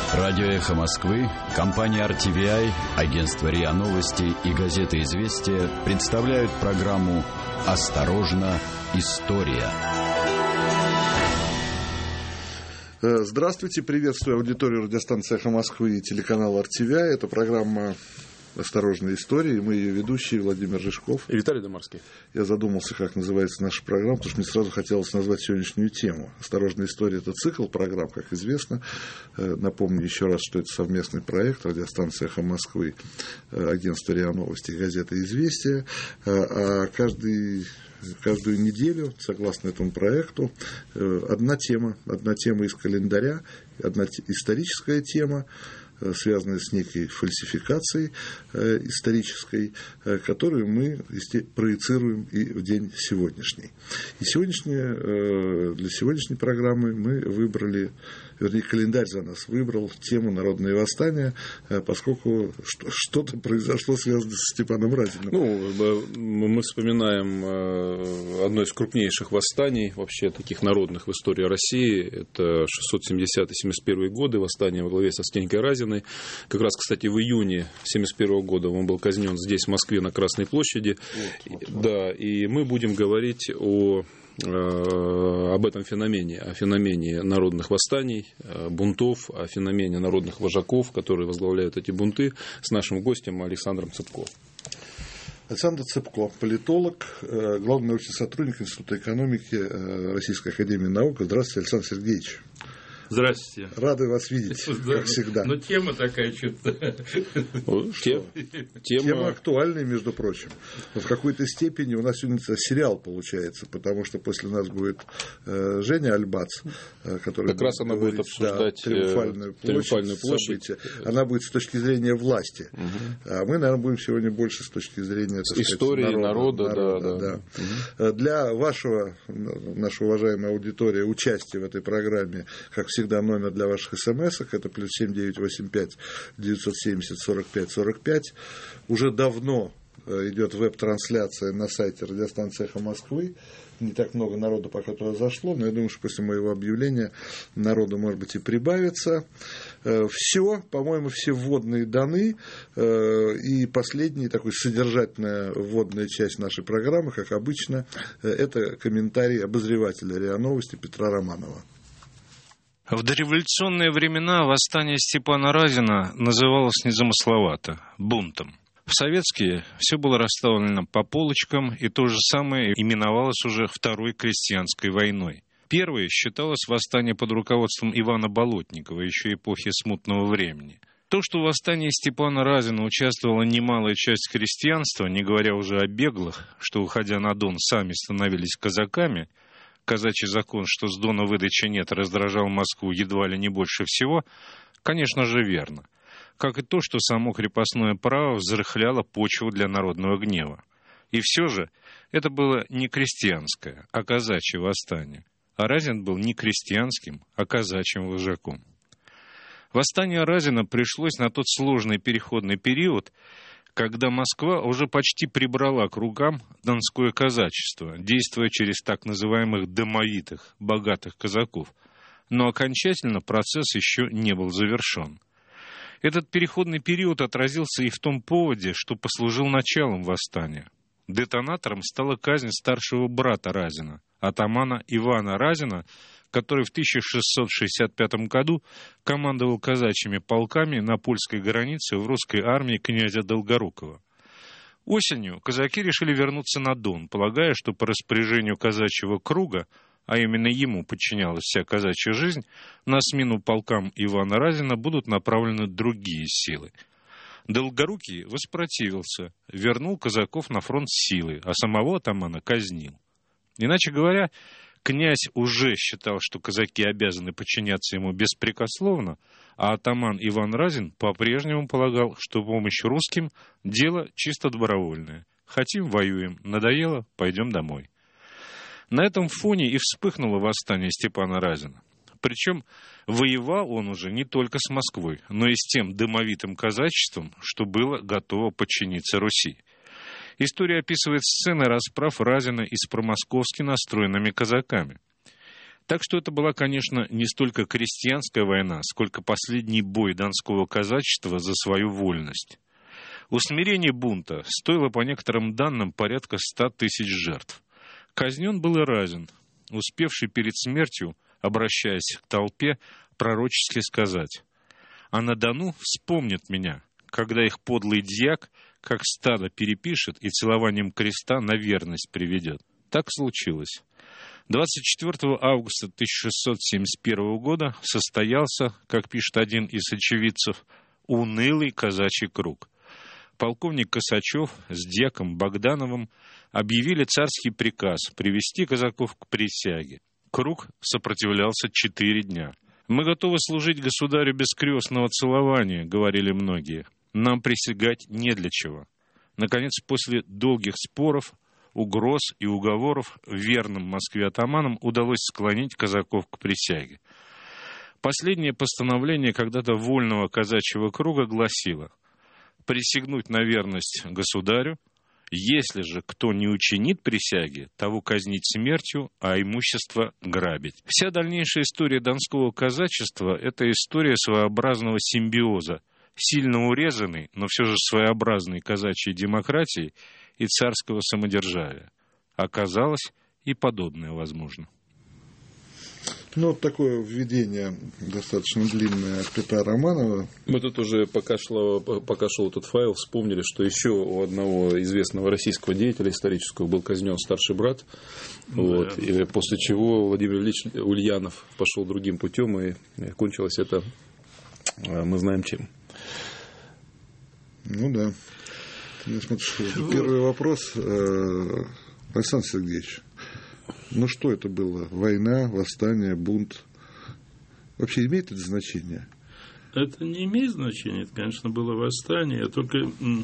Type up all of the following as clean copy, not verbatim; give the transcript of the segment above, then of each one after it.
Радио «Эхо Москвы», компания RTVI, агентство РИА Новости и газета «Известия» представляют программу «Осторожно, история». Здравствуйте, приветствую аудиторию радиостанции «Эхо Москвы» и телеканала RTVI. Это программа «Осторожная история», и мы ее ведущие Владимир Рыжков и Виталий Домарский. Я задумался, как называется наша программа, потому что мне сразу хотелось назвать сегодняшнюю тему. «Осторожная история» — это цикл программ, как известно. Напомню еще раз, что это совместный проект радиостанции «Эхо Москвы», агентство РИА Новости и газета «Известия». А каждую неделю, согласно этому проекту, одна тема из календаря, одна историческая тема, связанная с некой фальсификацией исторической, которую мы проецируем и в день сегодняшний. И для сегодняшней программы мы выбрали, вернее, календарь за нас выбрал тему «Народные восстания», поскольку что-то произошло, связанное с Степаном Разиным. Мы вспоминаем одно из крупнейших восстаний, вообще таких народных в истории России. Это 670-71 годы, восстание во главе со Стенькой Разиной. Как раз, кстати, в июне 1971 года он был казнен здесь, в Москве, на Красной площади. Да, и мы будем говорить об этом феномене, о феномене народных восстаний, бунтов, о феномене народных вожаков, которые возглавляют эти бунты, с нашим гостем Александром Цыпко. Александр Цыпко, политолог, главный научный сотрудник Института экономики Российской академии наук. Здравствуйте, Александр Сергеевич. Здравствуйте. Рады вас видеть, как всегда. Но тема такая что-то. Тема актуальная, между прочим. В какой-то степени у нас сегодня сериал получается, потому что после нас будет Женя Альбац, которая как раз она будет обсуждать Триумфальную площадь. Она будет с точки зрения власти. А мы, наверное, будем сегодня больше с точки зрения истории народа. Да. Для нашей уважаемой аудитории участия в этой программе, как всегда, номер для ваших смс-ок, это +7 985 970 45 45. Уже давно идет веб-трансляция на сайте радиостанции «Эхо Москвы». Не так много народу пока туда зашло, но я думаю, что после моего объявления народу, может быть, и прибавится. Все, по-моему, все вводные даны. И последняя, такой содержательная вводная часть нашей программы, как обычно, это комментарий обозревателя РИА Новости Петра Романова. В дореволюционные времена восстание Степана Разина называлось незамысловато – бунтом. В советские все было расставлено по полочкам, и то же самое именовалось уже Второй крестьянской войной. Первой считалось восстание под руководством Ивана Болотникова, еще эпохи смутного времени. То, что в восстании Степана Разина участвовала немалая часть крестьянства, не говоря уже о беглых, что, уходя на Дон, сами становились казаками, казачий закон, что с Дона выдачи нет, раздражал Москву едва ли не больше всего, конечно же, верно. Как и то, что само крепостное право взрыхляло почву для народного гнева. И все же это было не крестьянское, а казачье восстание. А Разин был не крестьянским, а казачьим вожаком. Восстание Разина пришлось на тот сложный переходный период, когда Москва уже почти прибрала к рукам донское казачество, действуя через так называемых домовитых, богатых казаков. Но окончательно процесс еще не был завершен. Этот переходный период отразился и в том поводе, что послужил началом восстания. Детонатором стала казнь старшего брата Разина, атамана Ивана Разина, который в 1665 году командовал казачьими полками на польской границе в русской армии князя Долгорукова. Осенью казаки решили вернуться на Дон, полагая, что по распоряжению казачьего круга, а именно ему подчинялась вся казачья жизнь, на смену полкам Ивана Разина будут направлены другие силы. Долгорукий воспротивился, вернул казаков на фронт силы, а самого атамана казнил. Иначе говоря, князь уже считал, что казаки обязаны подчиняться ему беспрекословно, а атаман Иван Разин по-прежнему полагал, что помощь русским – дело чисто добровольное. Хотим – воюем, надоело – пойдем домой. На этом фоне и вспыхнуло восстание Степана Разина. Причем воевал он уже не только с Москвой, но и с тем домовитым казачеством, что было готово подчиниться Руси. История описывает сцены расправ Разина и с промосковски настроенными казаками. Так что это была, конечно, не столько крестьянская война, сколько последний бой донского казачества за свою вольность. Усмирение бунта стоило, по некоторым данным, порядка 100 тысяч жертв. Казнен был и Разин, успевший перед смертью, обращаясь к толпе, пророчески сказать: «А на Дону вспомнят меня, когда их подлый дьяк, как стадо перепишет и целованием креста на верность приведет». Так случилось. 24 августа 1671 года состоялся, как пишет один из очевидцев, унылый казачий круг. Полковник Косачев с дьяком Богдановым объявили царский приказ привести казаков к присяге. Круг сопротивлялся 4 дня. «Мы готовы служить государю без крестного целования», — говорили многие. «Нам присягать не для чего». Наконец, после долгих споров, угроз и уговоров верным Москве атаманам удалось склонить казаков к присяге. Последнее постановление когда-то вольного казачьего круга гласило: присягнуть на верность государю, если же кто не учинит присяги, того казнить смертью, а имущество грабить. Вся дальнейшая история донского казачества – это история своеобразного симбиоза, сильно урезанной, но все же своеобразной казачьей демократии и царского самодержавия. Оказалось, и подобное возможно. Ну, вот такое введение достаточно длинное от Петра Романова. Мы тут уже, пока шел этот файл, вспомнили, что еще у одного известного российского деятеля исторического был казнен старший брат. Да. Вот, и после чего Владимир Ильич Ульянов пошел другим путем, и кончилось это, мы знаем чем. Ну да. Я смотрю, первый вопрос, Александр Сергеевич. Ну, что это было? Война, восстание, бунт? Вообще имеет это значение? Это не имеет значения. Это, конечно, было восстание. Только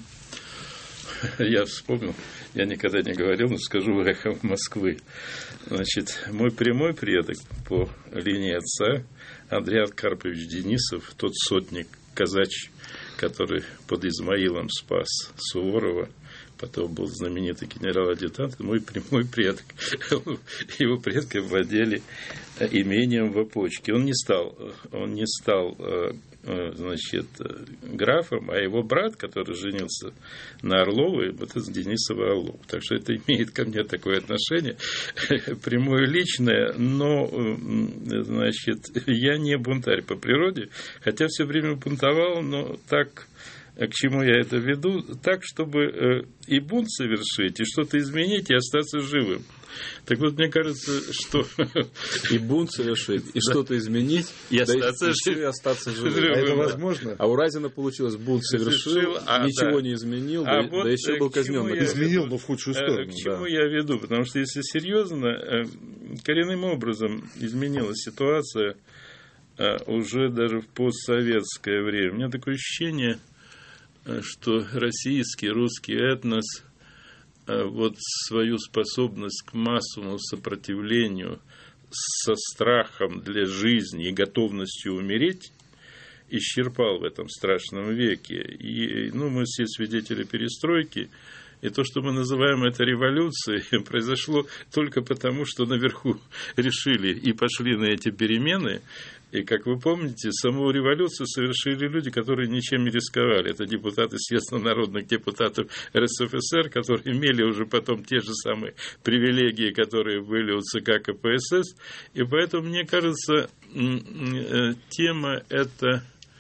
я вспомнил, я никогда не говорил, но скажу в эхо Москвы. Значит, мой прямой предок по линии отца, Андриан Карпович Денисов, тот сотник казачий, который под Измаилом спас Суворова, потом был знаменитый генерал-адъютант, мой прямой предок. Его предки владели имением в Опочке. Он не стал, значит, графом, а его брат, который женился на Орловой, это Денисова Орлов. Так что это имеет ко мне такое отношение, прямое личное, но, значит, я не бунтарь по природе, хотя все время бунтовал, но так... К чему я это веду? Так, чтобы и бунт совершить, и что-то изменить, и остаться живым. Так вот, мне кажется, что... И бунт совершить, и что-то изменить, и остаться живым. А это возможно? А у Разина получилось: бунт совершил, ничего не изменил, да еще был казнен. Изменил, но в худшую сторону. К чему я веду? Потому что, если серьезно, коренным образом изменилась ситуация уже даже в постсоветское время. У меня такое ощущение, что российский, русский этнос вот свою способность к массовому сопротивлению со страхом для жизни и готовностью умереть исчерпал в этом страшном веке. И, мы все свидетели перестройки, и то, что мы называем это революцией, произошло только потому, что наверху решили и пошли на эти перемены. И, как вы помните, саму революцию совершили люди, которые ничем не рисковали. Это депутаты съезда народных депутатов РСФСР, которые имели уже потом те же самые привилегии, которые были у ЦК КПСС. И поэтому, мне кажется, тема эта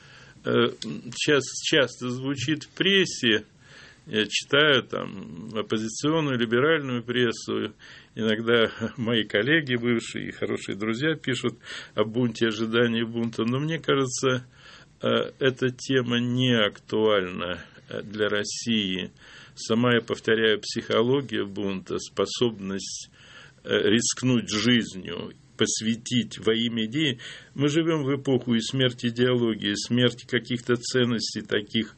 часто звучит в прессе. Я читаю там оппозиционную, либеральную прессу. Иногда мои коллеги, бывшие и хорошие друзья, пишут о бунте, ожидании бунта. Но мне кажется, эта тема не актуальна для России. Сама, я повторяю, психология бунта, способность рискнуть жизнью, посвятить во имя идеи. Мы живем в эпоху и смерти идеологии, смерти каких-то ценностей, таких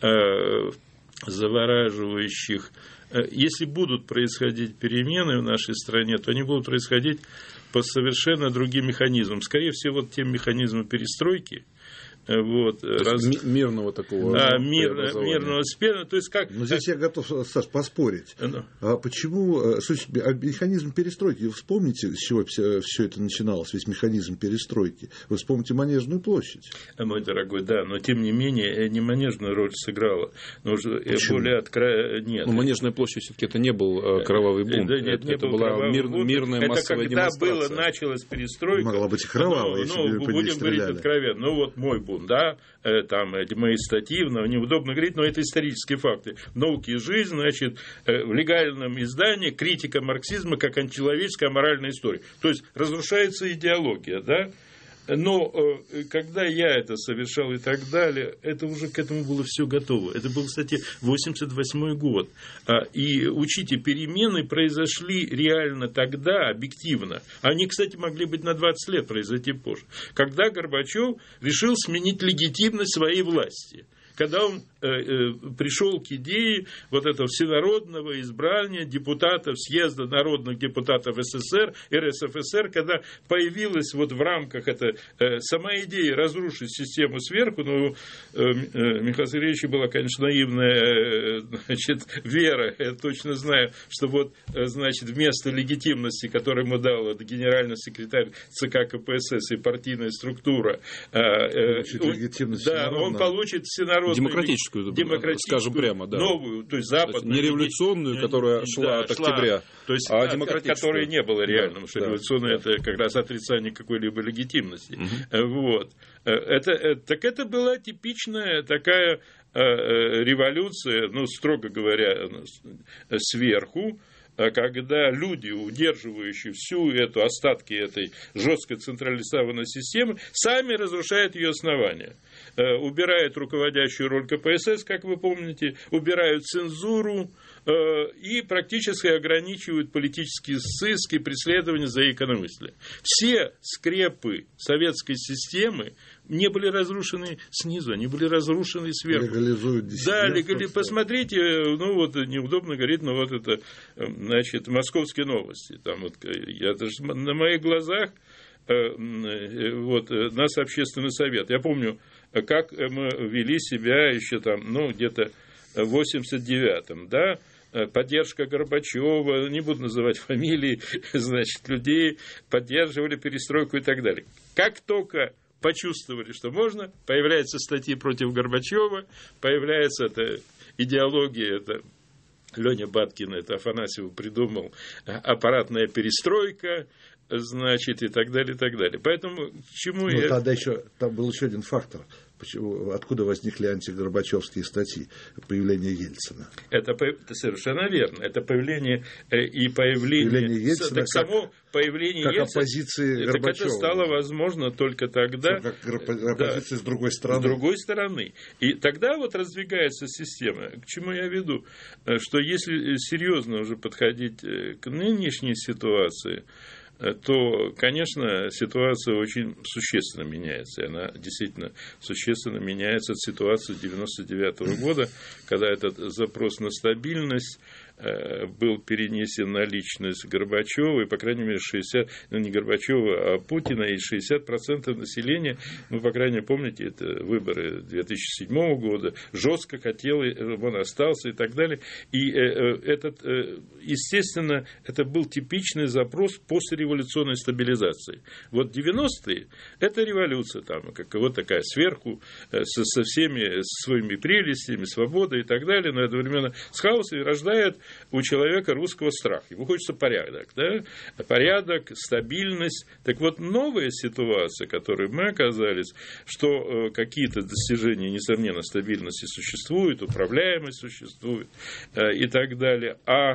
завораживающих. Если будут происходить перемены в нашей стране, то они будут происходить по совершенно другим механизмам. Скорее всего, тем механизмам перестройки, Вот, мирного такого мирного спена. То есть как... Но здесь я готов, Саш, поспорить. А почему механизм перестройки? Вы вспомните, с чего все это начиналось, весь механизм перестройки. Вы вспомните Манежную площадь. Мой дорогой, да, но тем не менее не Манежную роль сыграла. Но уже более нет. Но Манежная площадь все-таки это не был кровавый бунт. Да, нет, это была мирная массовая демонстрация. Это когда началась перестройка. Могла быть и кровавая, если бы по ней будем говорить откровенно. Ну вот мой бунт. Да, там демонстративно, неудобно говорить, но это исторические факты. В «Науке и жизнь», значит, в легальном издании критика марксизма как античеловеческая моральная история. То есть разрушается идеология, да? Но когда я это совершал и так далее, это уже к этому было все готово. Это был, кстати, 1988 год. И учите, перемены произошли реально тогда, объективно. Они, кстати, могли быть на 20 лет произойти позже. Когда Горбачев решил сменить легитимность своей власти. Когда он пришел к идее вот этого всенародного избрания депутатов съезда народных депутатов СССР, РСФСР, когда появилась вот в рамках сама идея разрушить систему сверху, но Михаила Сергеевича была, конечно, наивная вера, я точно знаю, что вот, значит, вместо легитимности, которую ему дал генеральный секретарь ЦК КПСС и партийная структура, он получит всенародную демократическую, скажем прямо, да. Новую, то есть западную. Не революционную, которая шла от октября, то есть, а демократическую. Которая не было реальным, потому что революционная это как раз отрицание какой-либо легитимности. Вот. Так это была типичная такая революция, ну, строго говоря, сверху, когда люди, удерживающие всю эту остатки этой жесткой централизованной системы, сами разрушают ее основания. Убирают руководящую роль КПСС, как вы помните, убирают цензуру и практически ограничивают политические сыски, преследования за инакомыслие. Все скрепы советской системы не были разрушены снизу, они были разрушены сверху. Легализуют диссидентство. Да, посмотрите, ну вот неудобно говорить, но вот это, значит, «Московские новости». Там вот, я даже на моих глазах вот, нас общественный совет. Я помню, как мы вели себя еще там, ну, где-то в 89-м, да, поддержка Горбачева, не буду называть фамилии, значит, людей поддерживали перестройку и так далее. Как только почувствовали, что можно, появляются статьи против Горбачева, появляется эта идеология, это Леня Баткин, это Афанасьеву придумал, аппаратная перестройка, значит, и так далее, и так далее. Поэтому к чему я... Тогда еще, там был еще один фактор. Откуда возникли антигорбачевские статьи? Появление Ельцина. Это совершенно верно. Это появление и появление Ельцина. Так само появление как Ельцина. Оппозиции Горбачева. Так это стало возможно только тогда. Как оппозиция с другой стороны. С другой стороны. И тогда вот раздвигается система. К чему я веду? Что если серьезно уже подходить к нынешней ситуации, то, конечно, ситуация очень существенно меняется. И она действительно существенно меняется от ситуации 1999 года, когда этот запрос на стабильность был перенесен на личность Горбачева, и, по крайней мере, 60, ну, не Горбачева, а Путина, и 60% населения, ну, по крайней мере, помните, это выборы 2007 года, жестко хотел, он остался и так далее. И этот, естественно, это был типичный запрос постреволюционной стабилизации. Вот 90-е – это революция, там, как вот такая сверху, со всеми своими прелестями, свободой и так далее, но одновременно с хаосом рождает у человека русского страх. Ему хочется порядок, да? Порядок, стабильность. Так вот, новая ситуация, в которой мы оказались, что какие-то достижения, несомненно, стабильности существуют, управляемость существует и так далее, а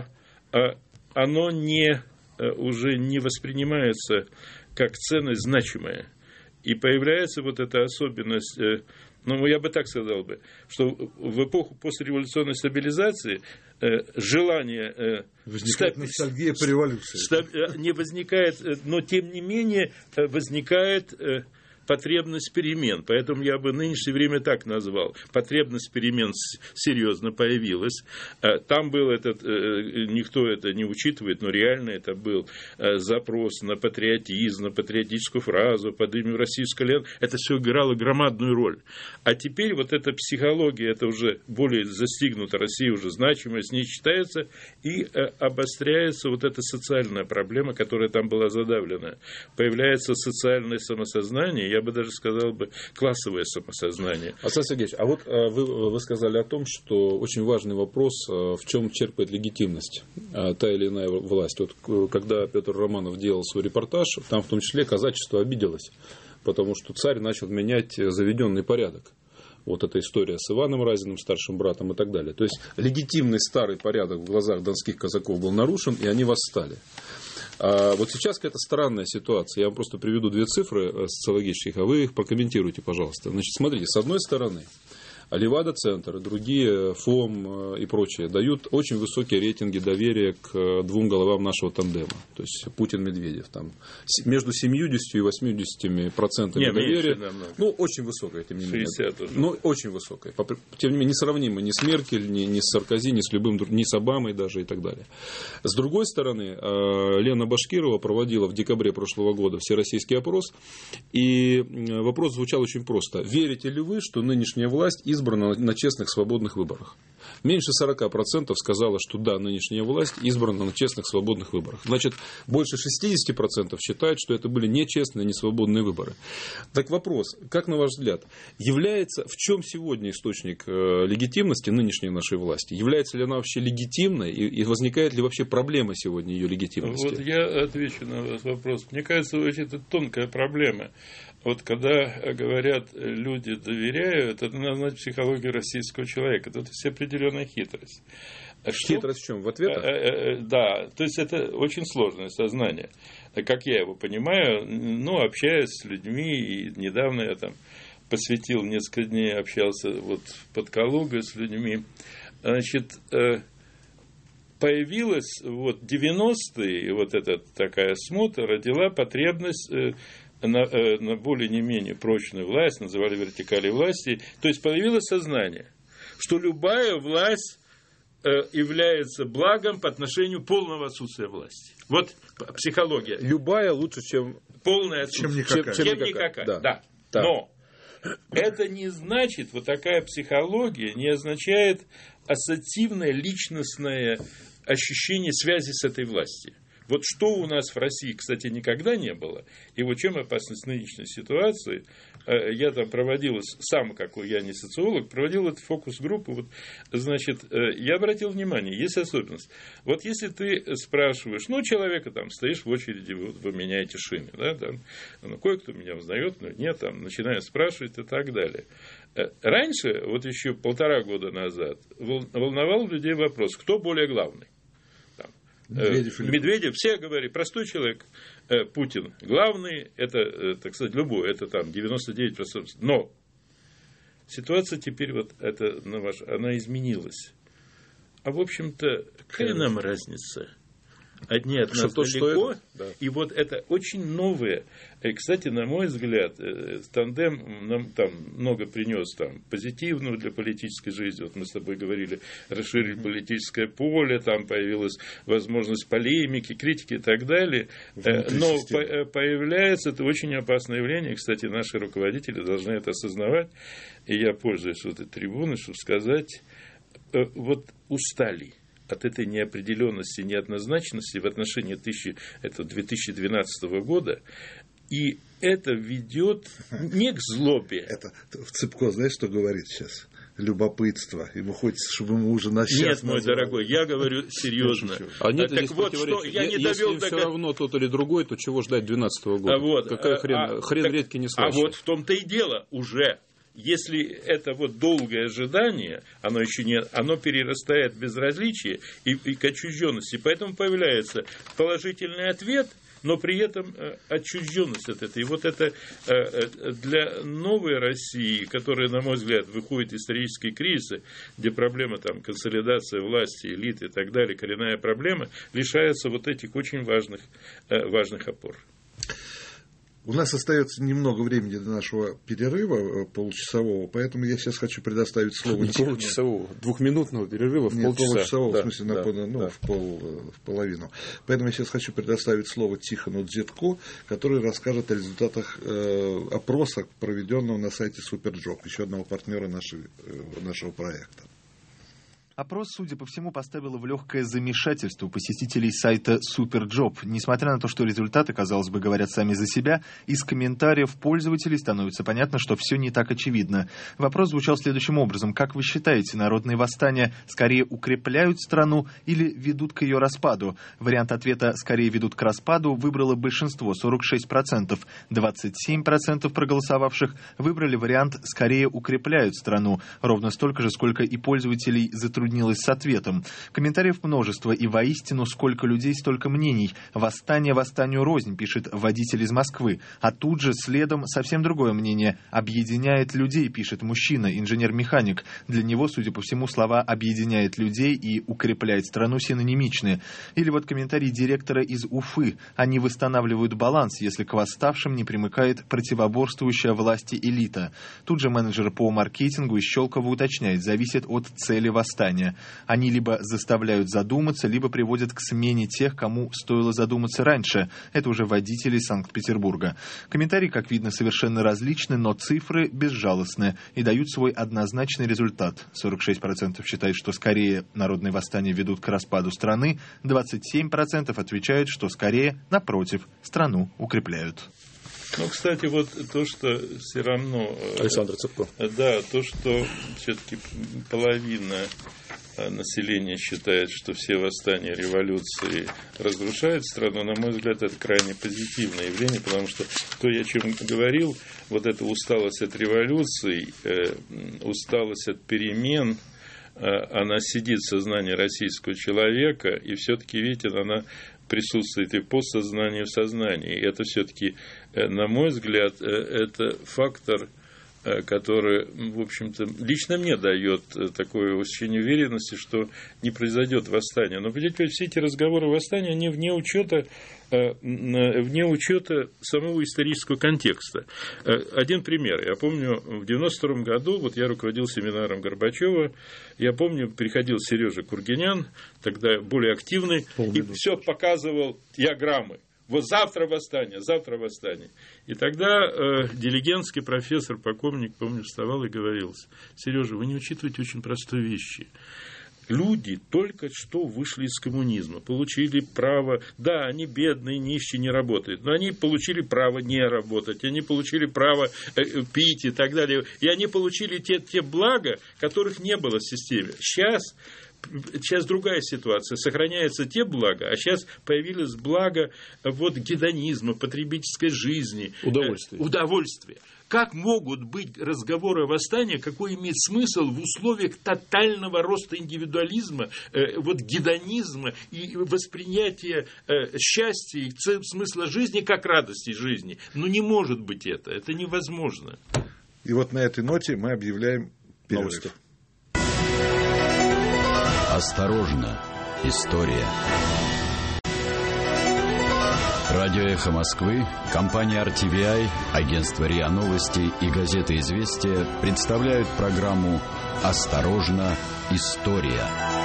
оно уже не воспринимается как ценность значимая. И появляется вот эта особенность... Ну, я бы так сказал бы, что в эпоху постреволюционной стабилизации желание... Возникает ностальгия по революции. Не возникает, но тем не менее возникает потребность перемен. Поэтому я бы нынешнее время так назвал. Потребность перемен серьезно появилась. Там был этот, никто это не учитывает, но реально это был запрос на патриотизм, на патриотическую фразу, поднимем российское лен. Это все играло громадную роль. А теперь вот эта психология, это уже более застигнута, Россия уже значимость не считается, и обостряется вот эта социальная проблема, которая там была задавлена. Появляется социальное самосознание, я бы даже сказал бы классовое самосознание. Александр Сергеевич, а вот вы сказали о том, что очень важный вопрос, в чем черпает легитимность та или иная власть. Вот когда Петр Романов делал свой репортаж, там в том числе казачество обиделось, потому что царь начал менять заведенный порядок. Вот эта история с Иваном Разиным, старшим братом и так далее. То есть легитимный старый порядок в глазах донских казаков был нарушен, и они восстали. А вот сейчас какая-то странная ситуация. Я вам просто приведу две цифры социологических, а вы их прокомментируйте, пожалуйста. Значит, смотрите, с одной стороны, Левада-центр, другие, ФОМ и прочие дают очень высокие рейтинги доверия к двум головам нашего тандема. То есть Путин-Медведев. Там между 70 и 80% доверия. Ну, очень высокое, тем не менее. 60 уже. Ну, очень высокое. Тем не менее, несравнимо ни с Меркель, ни с Саркози, ни с любым, ни с Обамой даже и так далее. С другой стороны, Лена Башкирова проводила в декабре прошлого года всероссийский опрос. И вопрос звучал очень просто. Верите ли вы, что нынешняя власть избрана на честных, свободных выборах? Меньше 40% сказало, что да, нынешняя власть избрана на честных, свободных выборах. Значит, больше 60% считают, что это были нечестные, несвободные выборы. Так вопрос, как на ваш взгляд, в чем сегодня источник легитимности нынешней нашей власти? Является ли она вообще легитимной и возникает ли вообще проблема сегодня ее легитимности? Вот я отвечу на ваш вопрос. Мне кажется, это тонкая проблема. Вот когда говорят, люди доверяют, это надо знать психологию российского человека. Это все определенная хитрость. Хитрость в чем? В ответах? Да, то есть это очень сложное сознание. Как я его понимаю, общаясь с людьми, и недавно я там посвятил несколько дней, общался вот под Калугой с людьми. Значит, появилась вот 90-е, и вот эта такая смута родила потребность на более не менее прочную власть, называли вертикали власти. То есть появилось сознание, что любая власть является благом по отношению полного отсутствия власти. Вот психология. Любая лучше, чем полное отсутствие. Чем никакая. Да. Но это не значит, вот такая психология не означает ассоциативное личностное ощущение связи с этой властью. Вот что у нас в России, кстати, никогда не было, и вот чем опасность нынешней ситуации, я там проводил, сам, какой я не социолог, проводил эту фокус-группу, вот, значит, я обратил внимание, есть особенность. Вот если ты спрашиваешь, человека там, стоишь в очереди, вы меняете шины, да, там, кое-кто меня узнает, но нет, там, начинает спрашивать и так далее. Раньше, вот еще 1,5 года назад, волновал людей вопрос, кто более главный. Медведев, все говорили, простой человек, Путин главный, это, так сказать, любой, это там 99%. Но ситуация теперь вот это, она изменилась. А в общем-то, какая нам разница? Одни от нас далеко, и вот это очень новое. И, кстати, на мой взгляд, тандем нам там много принес там, позитивного для политической жизни. Вот мы с тобой говорили, расширили политическое поле, там появилась возможность полемики, критики и так далее. Но появляется это очень опасное явление. Кстати, наши руководители должны это осознавать. И я пользуюсь вот этой трибуной, чтобы сказать, вот устали от этой неопределенности, неоднозначности в отношении 2012 года, и это ведет не к злобе. Это Цыпко, знаешь, что говорит сейчас? Любопытство. Ему хочется, чтобы ему уже на сейчас. Нет, мой дорогой, я говорю серьезно. А нет, так вот, что я не довел до... все равно тот или другой, то чего ждать 2012 года? Какая хрен редкий не слышит. А вот в том-то и дело уже. Если это вот долгое ожидание, оно еще не, оно перерастает в безразличие и к отчужденности. Поэтому появляется положительный ответ, но при этом отчужденность от этого. И вот это для новой России, которая, на мой взгляд, выходит из исторической кризиса, где проблема там, консолидации власти, элиты и так далее, коренная проблема, лишается вот этих очень важных опор. У нас остается немного времени до нашего перерыва полчасового, поэтому я сейчас хочу предоставить слово не полчасового, двухминутного перерыва в полчаса. Полчасового, да, в смысле, в половину. Поэтому я сейчас хочу предоставить слово Тихону Дзетко, который расскажет о результатах опроса, проведенного на сайте Суперджоп, еще одного партнера нашего проекта. Опрос, судя по всему, поставил в легкое замешательство посетителей сайта Суперджоп. Несмотря на то, что результаты, казалось бы, говорят сами за себя, из комментариев пользователей становится понятно, что все не так очевидно. Вопрос звучал следующим образом. Как вы считаете, народные восстания скорее укрепляют страну или ведут к ее распаду? Вариант ответа «скорее ведут к распаду» выбрало большинство, 46%. 27% проголосовавших выбрали вариант «скорее укрепляют страну». Ровно столько же, сколько и пользователей затруднилось с ответом. Комментариев множество, и воистину сколько людей, столько мнений. Восстание восстанию рознь, пишет водитель из Москвы. А тут же следом совсем другое мнение. Объединяет людей, пишет мужчина, инженер-механик. Для него, судя по всему, слова «объединяет людей» и «укрепляет страну» синонимичны. Или вот комментарий директора из Уфы. Они восстанавливают баланс, если к восставшим не примыкает противоборствующая власти элита. Тут же менеджер по маркетингу из Щелково уточняет, зависит от цели восстания. Они либо заставляют задуматься, либо приводят к смене тех, кому стоило задуматься раньше. Это уже водители Санкт-Петербурга. Комментарии, как видно, совершенно различны, но цифры безжалостны и дают свой однозначный результат. 46% считают, что скорее народные восстания ведут к распаду страны, 27% отвечают, что скорее, напротив, страну укрепляют. Ну, кстати, вот то, что все равно... Александр Цепко. Да, то, что все-таки половина населения считает, что все восстания, революции разрушают страну, на мой взгляд, это крайне позитивное явление, потому что то, о чем говорил, вот эта усталость от революций, усталость от перемен, она сидит в сознании российского человека, и все-таки, видите, она присутствует и в подсознании, и в сознании. И это все-таки, на мой взгляд, это фактор, который, в общем-то, лично мне дает такое ощущение уверенности, что не произойдет восстание. Но, понимаете, все эти разговоры о восстании, они вне учета самого исторического контекста. Один пример. Я помню, в 1992 году, вот я руководил семинаром Горбачева, я помню, приходил Сережа Кургинян, тогда более активный, и все показывал диаграммы. Вот завтра восстание, завтра восстание. И тогда Делигенский профессор, полковник, помню, вставал и говорил: Сережа, вы не учитываете очень простой вещи. Люди только что вышли из коммунизма, получили право, да, они бедные, нищие, не работают, но они получили право не работать, они получили право пить и так далее. И они получили те блага, которых не было в системе. Сейчас другая ситуация. Сохраняются те блага, а сейчас появились блага гедонизма, потребительской жизни. Удовольствия. Как могут быть разговоры о восстании, какой имеет смысл в условиях тотального роста индивидуализма, гедонизма и воспринятия счастья и смысла жизни как радости жизни? Ну, не может быть это невозможно. И вот на этой ноте мы объявляем перерыв. Новости. Осторожно, история. Радио «Эхо Москвы», компания RTVI, агентство РИА Новости и газета «Известия» представляют программу «Осторожно, история».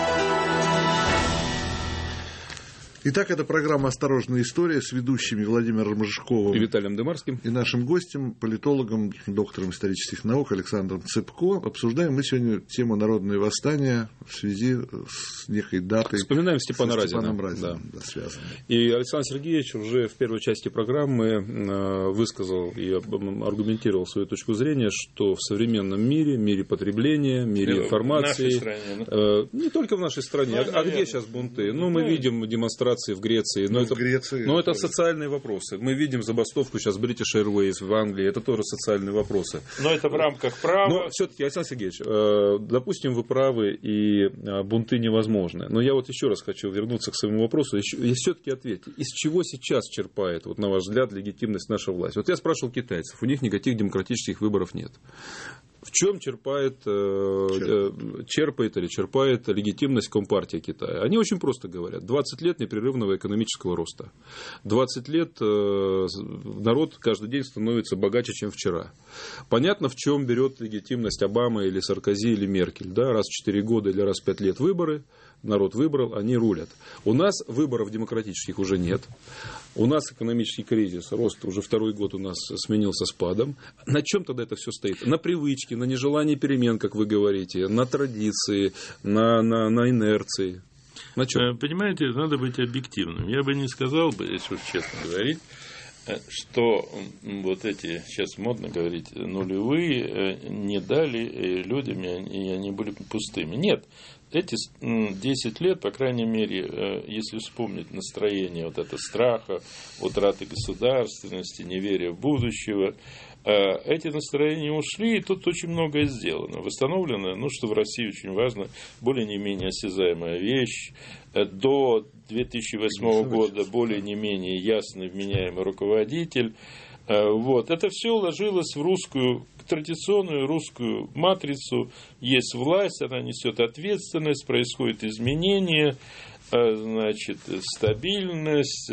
Итак, это программа «Осторожная история» с ведущими Владимиром Рыжковым и Виталием Дымарским. И нашим гостем, политологом, доктором исторических наук Александром Цепко. Обсуждаем мы сегодня тему народные восстания в связи с некой датой. Вспоминаем Степана Разина. Да, связанной. И Александр Сергеевич уже в первой части программы высказал и аргументировал свою точку зрения, что в современном мире потребления, мире информации, в нашей стране, не только в нашей стране, а где сейчас бунты? Мы видим демонстрации в Греции, но это социальные вопросы. Мы видим забастовку сейчас British Airways в Англии, это тоже социальные вопросы. Но это в рамках права. Но все-таки, Александр Сергеевич, допустим, вы правы, и бунты невозможны. Но я еще раз хочу вернуться к своему вопросу и все-таки ответьте, из чего сейчас черпает, на ваш взгляд, легитимность наша власть? Я спрашивал китайцев, у них никаких демократических выборов нет. В чем черпает легитимность Компартия Китая? Они очень просто говорят. 20 лет непрерывного экономического роста. 20 лет народ каждый день становится богаче, чем вчера. Понятно, в чем берет легитимность Обама или Саркози или Меркель. Да? Раз в 4 года или раз в 5 лет выборы. Народ выбрал, они рулят. У нас выборов демократических уже нет. У нас экономический кризис, рост уже второй год у нас сменился спадом. На чем тогда это все стоит? На привычке, на нежелании перемен, как вы говорите, на традиции, на инерции. На чем? Понимаете, надо быть объективным. Я бы не сказал, если уж честно говорить, что вот эти, сейчас модно говорить, нулевые не дали людям, и они были пустыми. Нет. Эти 10 лет, по крайней мере, если вспомнить настроение вот это страха, утраты государственности, неверия в будущего, эти настроения ушли, и тут очень многое сделано. Восстановлено, что в России очень важно, более-не-менее осязаемая вещь. До 2008 года более-не-менее ясный, вменяемый руководитель. Вот. Это все ложилось в традиционную русскую матрицу. Есть власть, она несет ответственность, происходят изменения, значит, стабильность,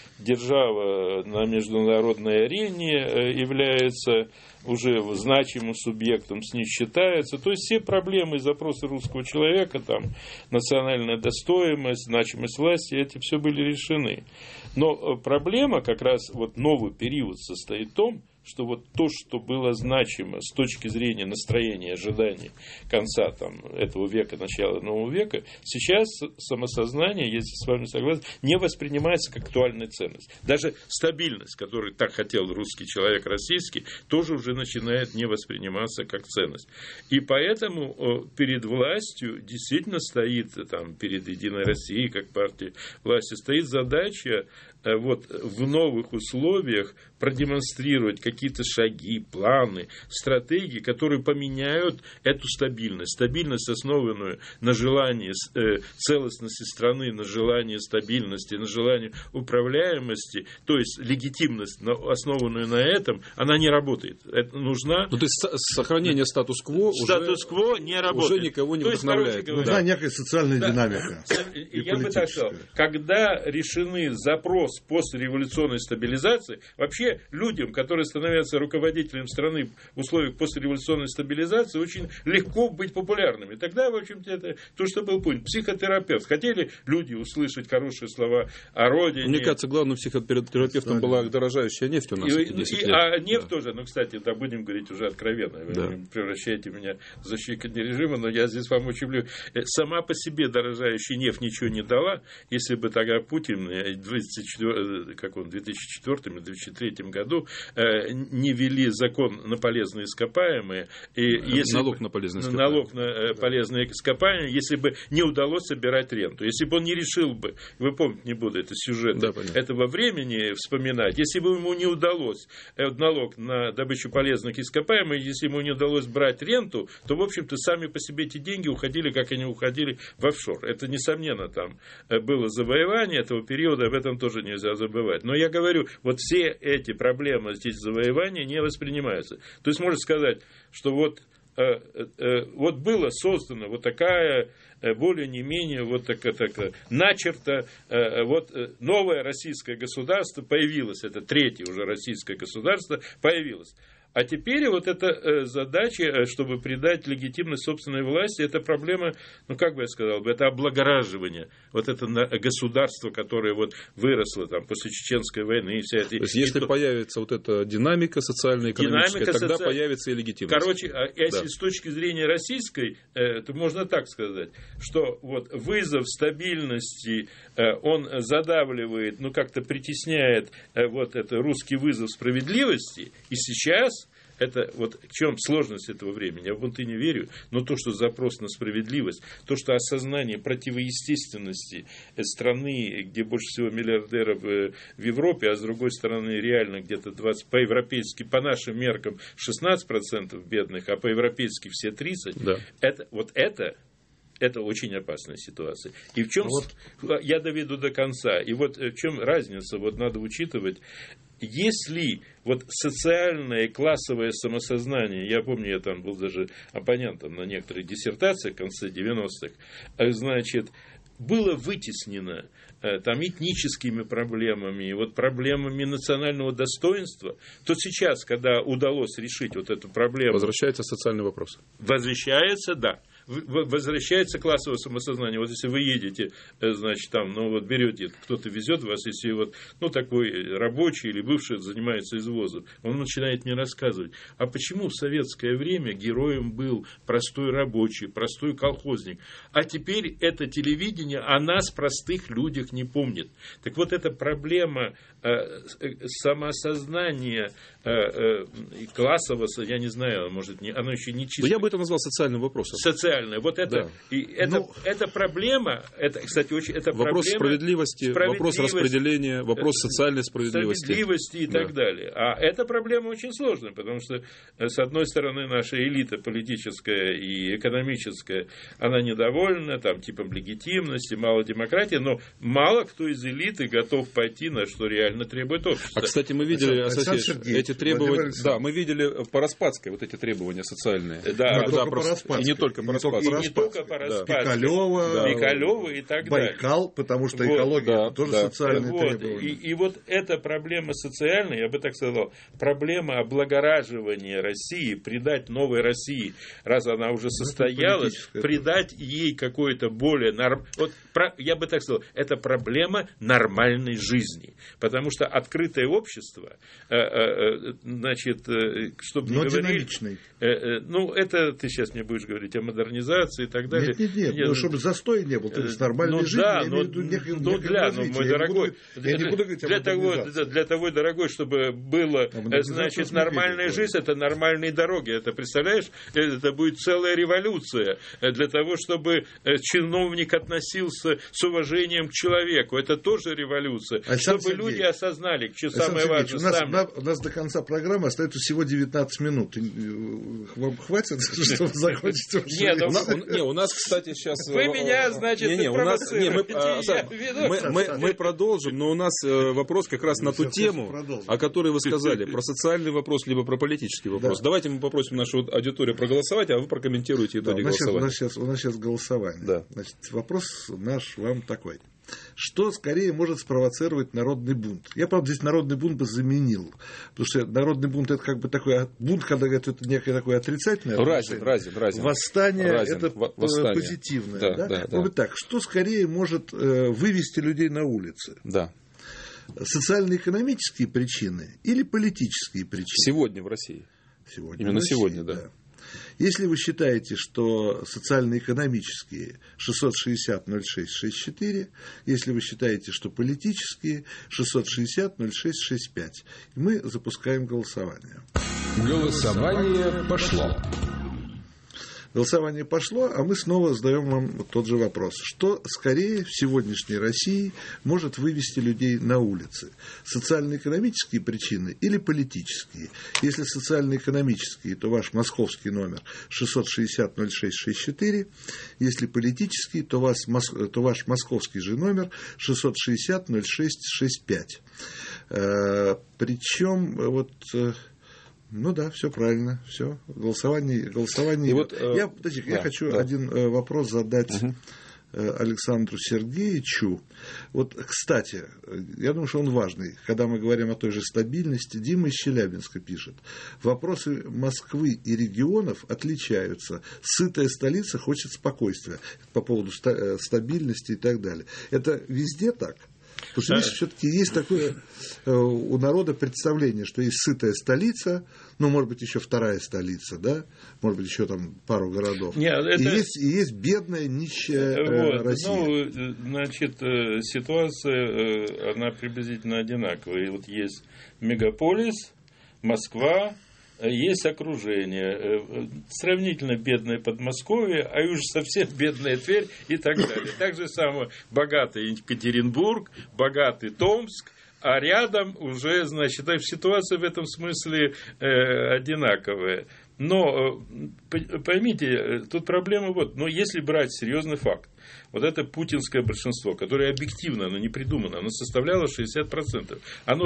держава на международной арене является уже значимым субъектом, с ней считается. То есть все проблемы и запросы русского человека, там, национальная достоимость, значимость власти, эти все были решены. Но проблема, как раз вот новый период состоит в том, что вот то, что было значимо с точки зрения настроения, ожиданий конца этого века, начала нового века, сейчас самосознание, если с вами согласен, не воспринимается как актуальная ценность. Даже стабильность, которую так хотел русский человек российский, тоже уже начинает не восприниматься как ценность. И поэтому перед властью действительно стоит, перед Единой Россией, как партией власти, стоит задача вот в новых условиях продемонстрировать какие-то шаги, планы, стратегии, которые поменяют эту стабильность. Стабильность, основанную на желании целостности страны, на желании стабильности, на желании управляемости, то есть легитимность, основанную на этом, она не работает. Это нужна... то есть сохранение статус-кво не работает. Уже никого не вдохновляет. Нужна некая социальная динамика. Я бы так сказал, когда решены запрос послереволюционной стабилизации, вообще людям, которые становятся руководителем страны в условиях послереволюционной стабилизации, очень легко быть популярными. Тогда, в общем-то, это то, что был путь. Психотерапевт. Хотели люди услышать хорошие слова о родине. Мне кажется, главным психотерапевтом была дорожающая нефть у нас эти 10 лет. А нефть тоже, кстати, будем говорить уже откровенно. Вы превращаете меня в защитника режима, но я здесь вам очень люблю. Сама по себе дорожающая нефть ничего не дала. Если бы тогда Путин в 2004 или 2003 году не ввели закон на полезные ископаемые. Налог на полезные ископаемые. Налог на полезные ископаемые, если бы не удалось собирать ренту. Если бы он не решил бы, вы помните, не буду это сюжет этого времени вспоминать, если бы ему не удалось налог на добычу полезных ископаемых, если ему не удалось брать ренту, то, в общем-то, сами по себе эти деньги уходили, как они уходили в офшор. Это, несомненно, было завоевание этого периода, об этом тоже нельзя забывать. Но я говорю, вот все эти проблемы здесь завоевания не воспринимаются. То есть можно сказать, что вот было создано вот такая более-не-менее начерто новое российское государство появилось, это третье уже российское государство появилось. А теперь вот эта задача, чтобы придать легитимность собственной власти, это проблема, как бы я сказал, это облагораживание. Вот это государство, которое выросло после Чеченской войны. И вся эта... То есть, если появится вот эта динамика социально-экономическая, тогда появится и легитимность. Короче, если с точки зрения российской, то можно так сказать, что вызов стабильности, он задавливает, как-то притесняет это русский вызов справедливости, и сейчас это в чем сложность этого времени. Я в бунты не верю, но то, что запрос на справедливость, то, что осознание противоестественности страны, где больше всего миллиардеров в Европе, а с другой стороны реально где-то 20%, по-европейски, по нашим меркам 16% бедных, а по-европейски все 30%, это очень опасная ситуация. И в чем я доведу до конца. И в чем разница, надо учитывать. если вот социальное и классовое самосознание, я помню, я там был даже оппонентом на некоторых диссертациях в конце 90-х, значит, было вытеснено там этническими проблемами, вот проблемами национального достоинства, то сейчас, когда удалось решить вот эту проблему... Возвращается социальный вопрос. Возвращается, да. Возвращается классовое самосознание. Вот если вы едете, значит, там, ну вот берете, кто-то везет вас, если вот, ну, такой рабочий или бывший занимается извозом, он начинает мне рассказывать, а почему в советское время героем был простой рабочий, простой колхозник, а теперь это телевидение о нас, простых людях, не помнит. Так вот, эта проблема самоосознания классового, я не знаю, может, оно еще не чисто. Но я бы это назвал социальным вопросом. Социальное. Вот это, да. И это, это проблема, это, кстати, очень, это вопрос проблема справедливости, вопрос распределения, вопрос социальной справедливости и так далее. А эта проблема очень сложная, потому что, с одной стороны, наша элита политическая и экономическая, она недовольна там, типом легитимности, мало демократии, но мало кто из элиты готов пойти на что реально требует общество. А, кстати, мы видели, эти требования, да, мы видели по Распадской вот эти требования социальные. Да, и не только по Распадской. И не только по Распадской. Пикалева и так далее. Байкал, потому что экология вот, тоже социальные требования. И вот эта проблема социальная, я бы так сказал, проблема облагораживания России, придать новой России, раз она уже состоялась, придать ей какое-то более... Вот, я бы так сказал, это проблема нормальной жизни. Потому что открытое общество, значит, чтобы не говорили... динамичный. Ну, это ты сейчас мне будешь говорить о модернизации и так далее. Нет, ну, чтобы застой не был, то есть нормальной жизни, да, я имею в виду мой дорогой, я не буду говорить о модернизации. Для того, дорогой, чтобы было, значит, нормальная жизнь, это нормальные дороги. Это, представляешь, это будет целая революция для того, чтобы чиновник относился с уважением к человеку. Это тоже революция. Александр чтобы Сергеевич, люди осознали, что самое важное. У нас до конца программы остается всего 19 минут. Вам хватит, чтобы закончить? Нет, у нас, кстати, сейчас... Вы меня, значит, мы продолжим, но у нас вопрос как раз на ту тему, о которой вы сказали, про социальный вопрос, либо про политический вопрос. Давайте мы попросим нашу аудиторию проголосовать, а вы прокомментируете итоги голосования. У нас сейчас голосование. Да. Значит, вопрос наш вам такой. Что скорее может спровоцировать народный бунт? Я, правда, здесь народный бунт бы заменил. Потому что народный бунт — это как бы такой бунт, когда говорят, это некое такое отрицательное разин. Восстание — это позитивное. Да? Может быть так. Что скорее может вывести людей на улицы? Да. Социально-экономические причины или политические причины? Сегодня в России. Именно сегодня, да. Если вы считаете, что социально-экономические 660-06-64, если вы считаете, что политические 660-06-65, мы запускаем голосование. Голосование пошло. Голосование пошло, а мы снова задаем вам тот же вопрос. Что скорее в сегодняшней России может вывести людей на улицы? Социально-экономические причины или политические? Если социально-экономические, то ваш московский номер 660-06-64. Если политические, то ваш московский же номер 660-06-65. Причем вот... Ну да, все правильно, все. Голосование. Вот, я хочу один вопрос задать Александру Сергеевичу. Вот, кстати, я думаю, что он важный. Когда мы говорим о той же стабильности, Дима из Челябинска пишет. Вопросы Москвы и регионов отличаются. Сытая столица хочет спокойствия по поводу стабильности и так далее. Это везде так? Потому что, видишь, все-таки есть такое у народа представление, что есть сытая столица, ну, может быть, еще вторая столица, да, может быть, еще там пару городов. Нет, и есть бедная, нищая Россия. Ну, значит, ситуация, она приблизительно одинаковая. Вот есть мегаполис, Москва, есть окружение, сравнительно бедное Подмосковье, а уже совсем бедная Тверь и так далее. Так же самое богатый Екатеринбург, богатый Томск, а рядом уже, значит, ситуация в этом смысле одинаковая. Но поймите, тут проблема вот, но если брать серьезный факт, вот это путинское большинство, которое объективно, оно не придумано, оно составляло 60%. Оно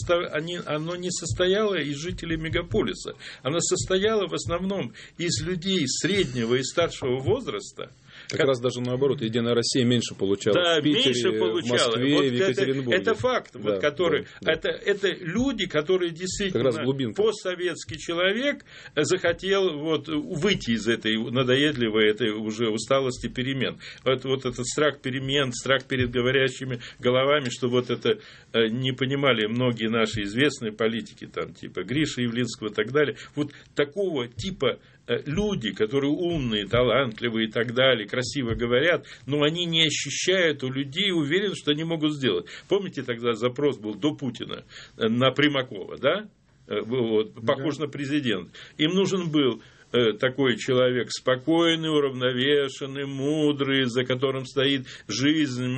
не состояло из жителей мегаполиса. Оно состояло в основном из людей среднего и старшего возраста. Как раз даже наоборот, Единая Россия меньше получала. Да, в Питере, меньше получала. В Москве, вот в Екатеринбурге. Это факт, да, вот, который, да. Это люди, которые действительно постсоветский человек захотел вот, выйти из этой надоедливой этой уже усталости перемен. Вот этот страх перемен, страх перед говорящими головами, что вот это не понимали многие наши известные политики, там, типа Гриша Явлинского и так далее. Вот такого типа люди, которые умные, талантливые и так далее, красиво говорят, но они не ощущают у людей уверенность, что они могут сделать. Помните, тогда запрос был до Путина на Примакова, да? Вот, похож на президента. Им нужен был такой человек спокойный, уравновешенный, мудрый, за которым стоит жизнь,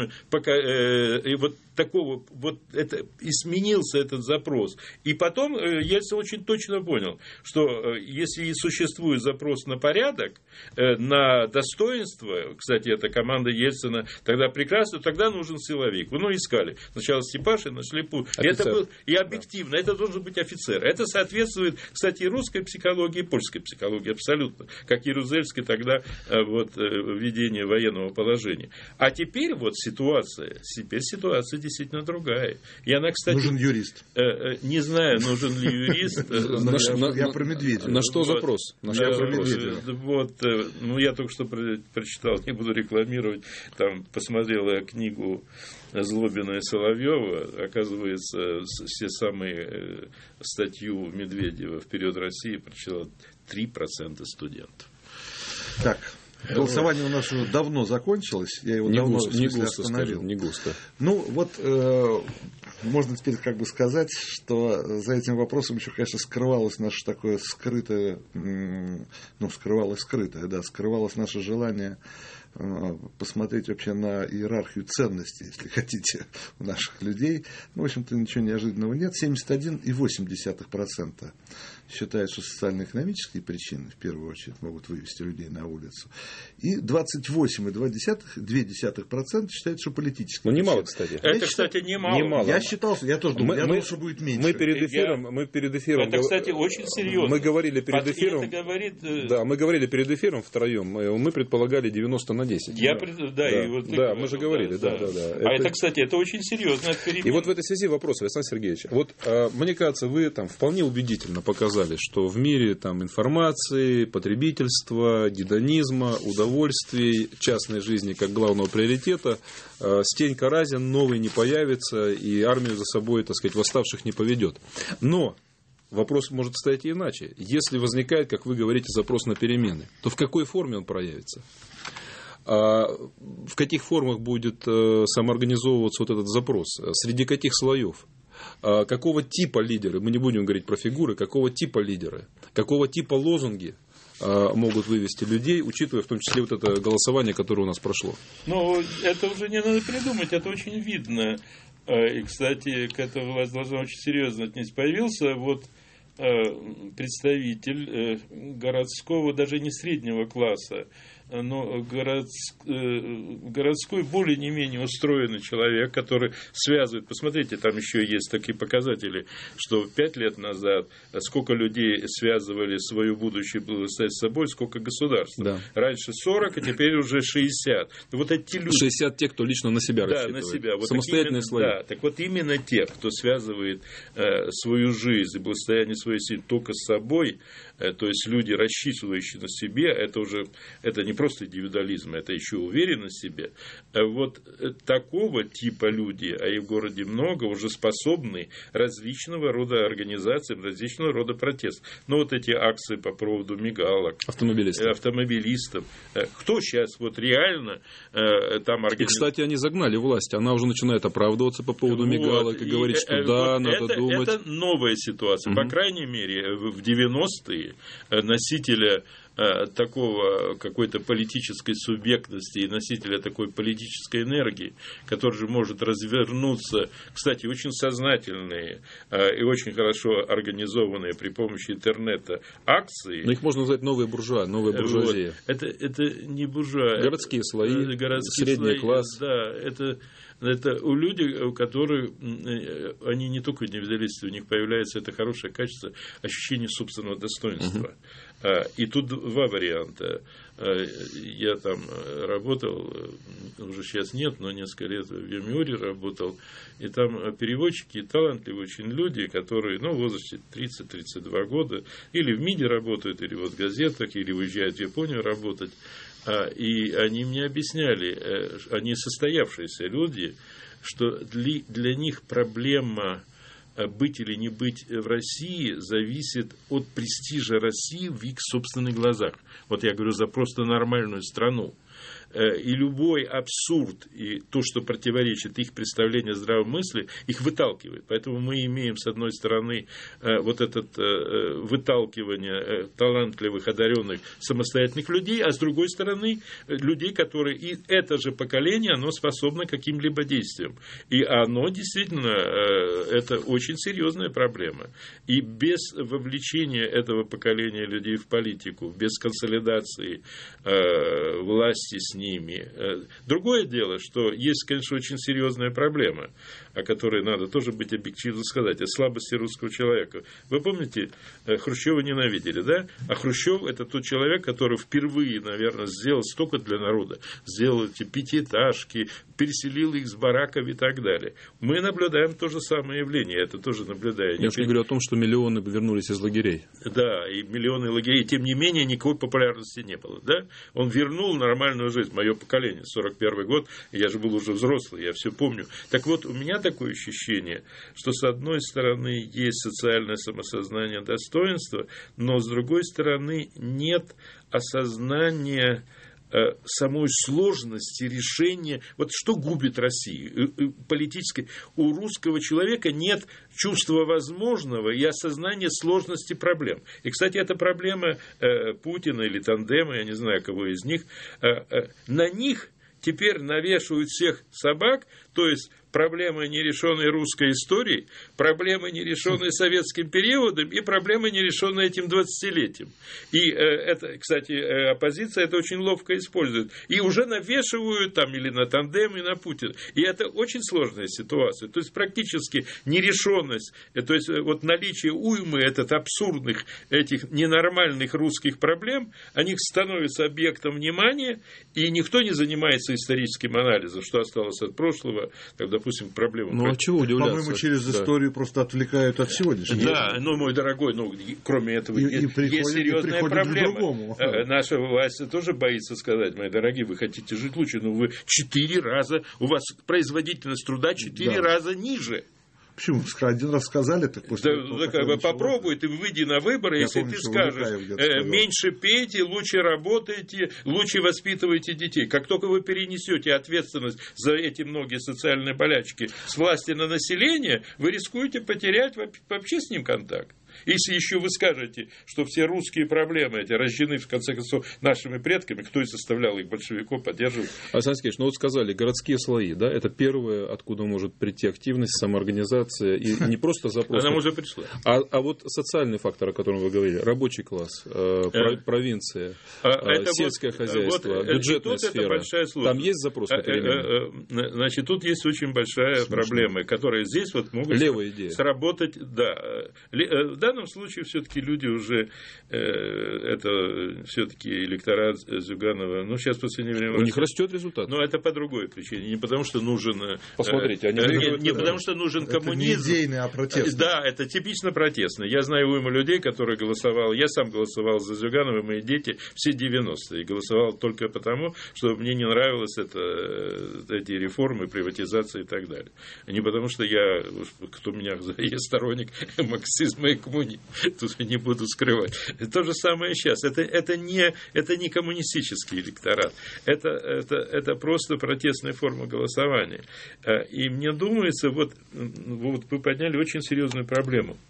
и вот такого, вот это, и сменился этот запрос. И потом Ельцин очень точно понял, что если и существует запрос на порядок, на достоинство, кстати, это команда Ельцина тогда прекрасно, тогда нужен силовик. Ну, искали. Сначала Степашин, нашли это был, и объективно, это должен быть офицер. Это соответствует, кстати, и русской психологии, и польской психологии абсолютно, как Ярузельский тогда вот, введение военного положения. А теперь вот ситуация действительно другая. И она, кстати, нужен юрист. Не знаю, нужен ли юрист. Я про Медведева. На что запрос? Я про Медведева. Вот, ну, я только что прочитал, не буду рекламировать, там посмотрел я книгу Злобина и Соловьева, оказывается, все самые статью Медведева «Вперед России» прочитало 3% студентов. Так. Голосование у нас уже давно закончилось. Я его давно остановил. Не густо. Ну, вот можно теперь как бы сказать, что за этим вопросом еще, конечно, скрывалось наше такое скрытое, скрывалось наше желание посмотреть вообще на иерархию ценностей, если хотите, у наших людей. Ну, в общем-то, ничего неожиданного нет. 71,8% считают, что социально-экономические причины, в первую очередь, могут вывести людей на улицу. И 28,2% считают, что политические причины. Ну, немало, кстати. Это, кстати, немало. Я считал, я тоже думал, что будет меньше. Мы перед эфиром... Это, кстати, очень серьезно. Мы говорили перед эфиром... Да, мы говорили перед эфиром втроем. Мы предполагали 90 на 10. Да, мы же говорили. Да. Это, кстати, это очень серьезно. И вот в этой связи вопрос, Александр Сергеевич. Вот, мне кажется, вы там вполне убедительно показали, что в мире там информации, потребительства, гедонизма, удовольствий, частной жизни как главного приоритета, Стенька Разин новый не появится, и армию за собой, так сказать, восставших не поведет. Но вопрос может стоять и иначе. Если возникает, как вы говорите, запрос на перемены, то в какой форме он проявится? В каких формах будет самоорганизовываться вот этот запрос? Среди каких слоев? Какого типа лидеры? Мы не будем говорить про фигуры. Какого типа лидеры? Какого типа лозунги могут вывести людей, учитывая в том числе вот это голосование, которое у нас прошло? Ну, это уже не надо придумать, это очень видно. И, кстати, к этому власть должна очень серьезно отнестись. Появился вот представитель городского, даже не среднего класса, но городской более не менее устроенный человек, который связывает, посмотрите, там еще есть такие показатели, что 5 лет назад сколько людей связывали свое будущее благосостояние с собой, сколько государств. Да. Раньше 40, а теперь уже 60. Вот эти люди... 60 те, кто лично на себя рассчитывает. На себя. Вот самостоятельные слои. Да, так вот именно те, кто связывает свою жизнь и благосостояние своей семьи только с собой, то есть люди, рассчитывающие на себе, это не просто индивидуализм, это еще уверенность в себе. Вот такого типа люди, а их в городе много, уже способны различного рода организациям, различного рода протестов. Ну, вот эти акции по поводу мигалок, автомобилистов. Кто сейчас вот реально там организует? И, кстати, они загнали власть. Она уже начинает оправдываться по поводу мигалок и говорит, что да, надо думать. Это новая ситуация. По крайней мере, в 90-е носителя такого какой-то политической субъектности и носителя такой политической энергии, который же может развернуться, кстати, очень сознательные и очень хорошо организованные при помощи интернета акции. Но их можно назвать новые буржуа, новая буржуазия. Вот. Это не буржуа. Городские слои, средний класс. Да, это у людей, у которых они не только индивидуалисты, у них появляется это хорошее качество ощущения собственного достоинства. И тут два варианта. Я там работал, уже сейчас нет, но несколько лет в Юмиуре работал, и там переводчики, талантливые очень люди, которые, в возрасте 30-32 года, или в МИДе работают, или вот в газетах, или уезжают в Японию работать. И они мне объясняли, они состоявшиеся люди, что для них проблема быть или не быть в России зависит от престижа России в их собственных глазах. Вот я говорю за просто нормальную страну. И любой абсурд, и то, что противоречит их представлению о здравом мысли, их выталкивает. Поэтому мы имеем, с одной стороны, вот это выталкивание талантливых, одаренных, самостоятельных людей, а с другой стороны, людей, которые, и это же поколение, оно способно к каким-либо действиям. И оно действительно, это очень серьезная проблема. И без вовлечения этого поколения людей в политику, без консолидации власти с ними. Другое дело, что есть, конечно, очень серьезная проблема, о которой надо тоже быть объективно сказать, о слабости русского человека. Вы помните, Хрущева ненавидели, да? А Хрущев – это тот человек, который впервые, наверное, сделал столько для народа. Сделал эти пятиэтажки, переселил их с бараков и так далее. Мы наблюдаем то же самое явление, это тоже наблюдаем. Я уж не говорю о том, что миллионы вернулись из лагерей. Да, и миллионы лагерей, тем не менее, никакой популярности не было, да? Он вернул нормальную жизнь, мое поколение, 41 год, я же был уже взрослый, я все помню. Так вот, у меня такое ощущение, что с одной стороны есть социальное самосознание достоинства, но с другой стороны нет осознания самой сложности решения. Вот что губит Россию политической? У русского человека нет чувства возможного и осознания сложности проблем. И, кстати, эта проблема Путина или тандема, я не знаю, кого из них, на них теперь навешивают всех собак, то есть проблемы, нерешенные русской историей, проблемы, нерешенные советским периодом, и проблемы, нерешенные этим 20-летием. И это, кстати, оппозиция это очень ловко использует. И уже навешивают там или на тандем, и на Путина. И это очень сложная ситуация. То есть практически нерешенность, то есть вот наличие уймы этих абсурдных, этих ненормальных русских проблем, они становятся объектом внимания, и никто не занимается историческим анализом, что осталось от прошлого, как, допустим, проблемы. Ну, а чего удивляться? По-моему, через историю просто отвлекают от сегодняшнего. Да, мой дорогой, кроме этого, есть серьезная проблема. Наша власть тоже боится сказать, мои дорогие, вы хотите жить лучше, но вы 4 раза, у вас производительность труда 4 раза ниже. Почему? Один раз сказали, так после этого попробуй, ты выйди на выборы, если ты скажешь, меньше пейте, лучше работайте, лучше воспитывайте детей. Как только вы перенесете ответственность за эти многие социальные болячки с власти на население, вы рискуете потерять вообще с ним контакт. Если еще вы скажете, что все русские проблемы эти рождены, в конце концов, нашими предками, кто и заставлял их, большевиков, поддерживать. Александр Сергеевич, вот сказали, городские слои, да, это первое, откуда может прийти активность, самоорганизация, и не просто запрос. Она уже пришла. А вот социальный фактор, о котором вы говорили, рабочий класс, провинция, сельское хозяйство, бюджетная сфера, там есть запрос на перемены? Значит, тут есть очень большая проблема, которая здесь вот могут сработать, да. В данном случае все-таки люди уже, это все-таки электорат Зюганова, сейчас в последнее время... У них растет результат. Но это по другой причине, не потому что нужен... Посмотрите, не потому что нужен коммунизм. Это не идейный, а протестный. Да, это типично протестный. Я знаю уйму людей, которые голосовали, я сам голосовал за Зюганова, мои дети все 90-е, и голосовал только потому, что мне не нравилось эти реформы, приватизация и так далее. Не потому что я сторонник марксизма и коммунизм. Тут я не буду скрывать. То же самое сейчас. Это не коммунистический электорат. Это просто протестная форма голосования. И мне думается, вот вы подняли очень серьезную проблему.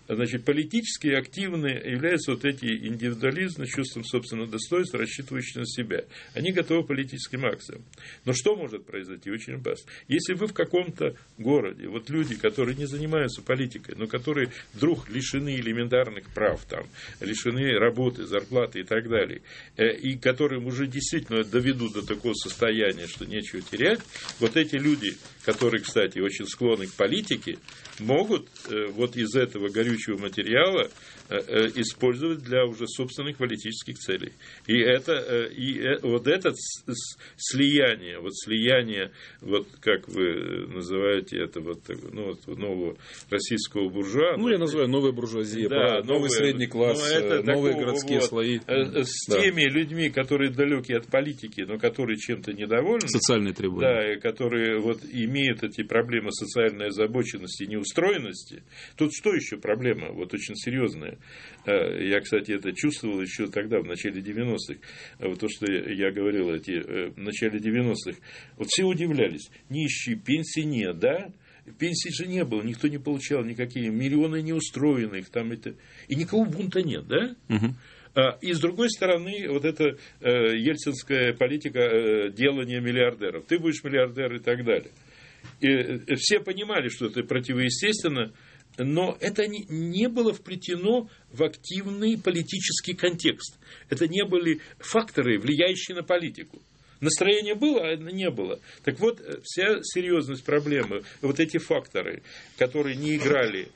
Значит, политически активны являются вот эти индивидуализмы, чувством собственного достоинства, рассчитывающие на себя. Они готовы к политическим акциям. Но что может произойти? Очень опасно. Если вы в каком-то городе, вот люди, которые не занимаются политикой, но которые вдруг лишены элементарных прав, там, лишены работы, зарплаты и так далее, и которым уже действительно доведут до такого состояния, что нечего терять, вот эти люди, которые, кстати, очень склонны к политике, могут вот из этого горючего материала использовать для уже собственных политических целей. И вот это слияние, вот как вы называете это, вот нового российского буржуа. Я называю новая буржуазия, да, новый средний класс, новые городские слои. С теми людьми, которые далеки от политики, но которые чем-то недовольны. Социальные требования. Да, и которые вот имеют эти проблемы социальной озабоченности и неустроенности. Тут что еще проблема? Вот очень серьезная. Я, кстати, это чувствовал еще тогда, в начале 90-х. Вот то, что я говорил в начале 90-х. Вот все удивлялись. Нищие, пенсии нет, да? Пенсий же не было, никто не получал никакие, миллионы неустроенных. Там это... И никакого бунта нет, да? Угу. И с другой стороны, вот эта ельцинская политика делания миллиардеров. Ты будешь миллиардер и так далее. И все понимали, что это противоестественно, но это не было вплетено в активный политический контекст. Это не были факторы, влияющие на политику. Настроение было, а не было. Так вот, вся серьезность проблемы, вот эти факторы, которые не играли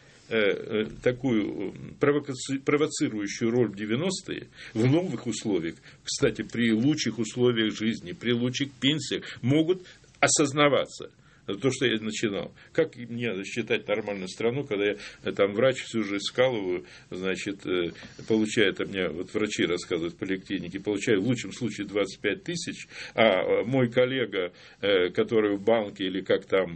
такую провоцирующую роль в 90-е, в новых условиях, кстати, при лучших условиях жизни, при лучших пенсиях, могут осознаваться. То, что я начинал. Как мне считать нормальную страну, когда я там врач всю жизнь скалываю, значит, получает, мне вот врачи рассказывают в поликлинике, получаю в лучшем случае 25 тысяч, а мой коллега, который в банке или как там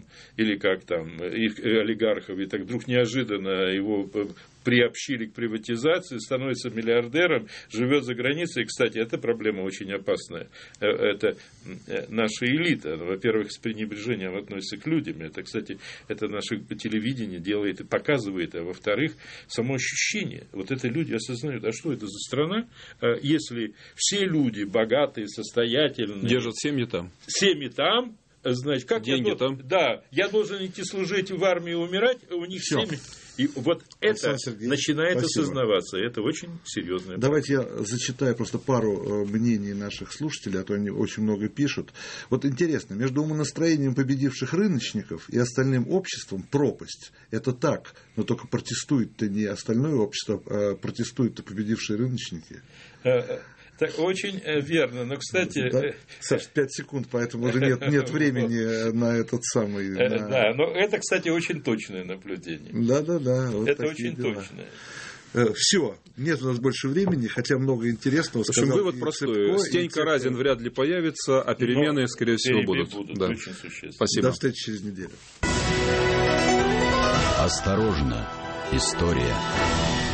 их олигархов, и так вдруг неожиданно его приобщили к приватизации, становится миллиардером, живет за границей. И, кстати, эта проблема очень опасная. Это наша элита. Во-первых, с пренебрежением относится к людям. Это, кстати, это наше телевидение делает и показывает. А во-вторых, само ощущение. Вот это люди осознают, а что это за страна, если все люди богатые, состоятельные. Держат семьи там. Семьи там. Значит, как деньги там. Да, я должен идти служить в армии и умирать, у них семьи. И вот это начинает осознаваться. Это очень серьезное. Давайте я зачитаю просто пару мнений наших слушателей, а то они очень много пишут. Вот интересно, между умонастроением победивших рыночников и остальным обществом пропасть. Это так, но только протестует-то не остальное общество, а протестуют-то победившие рыночники. Так, очень верно. Но, кстати... Да? Саш, 5 секунд, поэтому уже нет времени на этот самый... Да, но это, кстати, очень точное наблюдение. Да. Вот это очень точное. Все, нет у нас больше времени, хотя много интересного. В общем, вывод простой. Стенька Разин вряд ли появится, а перемены, скорее всего, будут. Да. Очень существенно. Спасибо. До встречи через неделю. Осторожно, история.